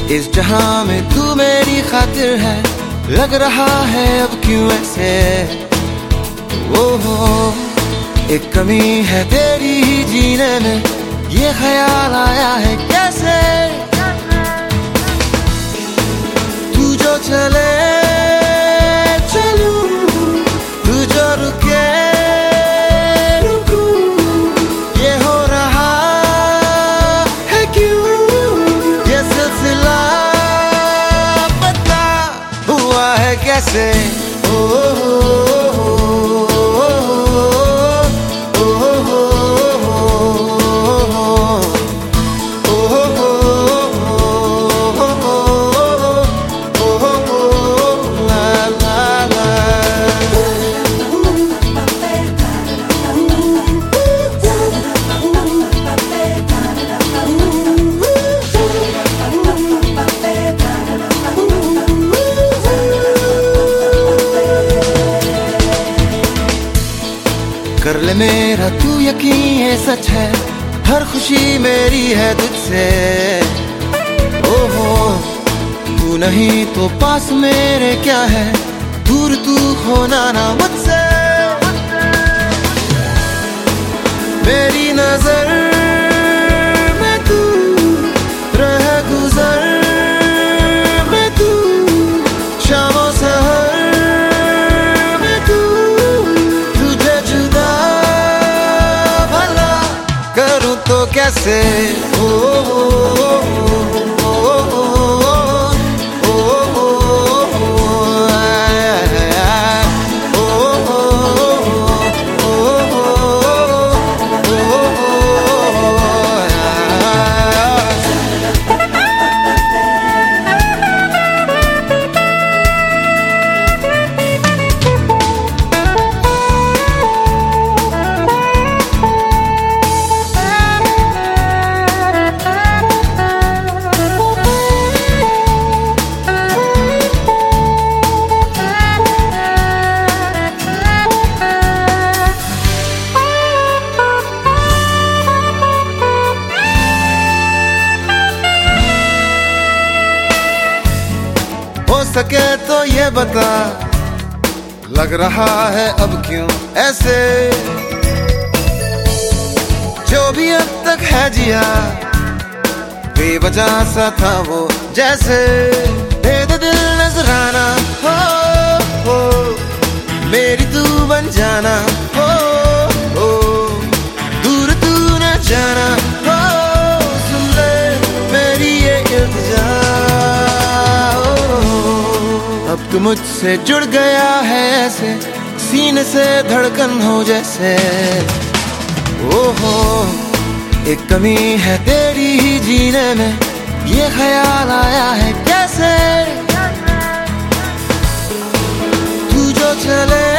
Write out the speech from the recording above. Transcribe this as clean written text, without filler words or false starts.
इस जहां में तू मेरी खातिर है, लग रहा है अब क्यों ऐसे। ओहो एक कमी है तेरी ही जीने में, ये ख्याल आया है कैसे। तू जो चले चलूं, तू जो रुके रुकूं, ये हो रहा है क्यों, ये सिलसिला पता हुआ है कैसे। कर ले मेरा तू यकीन ये सच है, हर खुशी मेरी है तुझसे। ओहो तू नहीं तो पास मेरे क्या है, दूर तू होना ना मुझसे। मेरी नजर में तू रह गुजर में तू, शामों सहर में तू, तुझे जुदा भला करूं तो कैसे। हो सके तो ये बता, लग रहा है अब क्यों ऐसे। जो भी अब तक है जिया बेवजह सा था वो जैसे। दे दे दिल नजराना हो मेरी तू बन जाना हो दूर तू न जाना हो। सुन ले मेरी ये इल्तिजा, अब तू मुझसे जुड़ गया है ऐसे, सीने से धड़कन हो जैसे। ओहो एक कमी है तेरी ही जीने में, ये ख्याल आया है कैसे। तू जो चले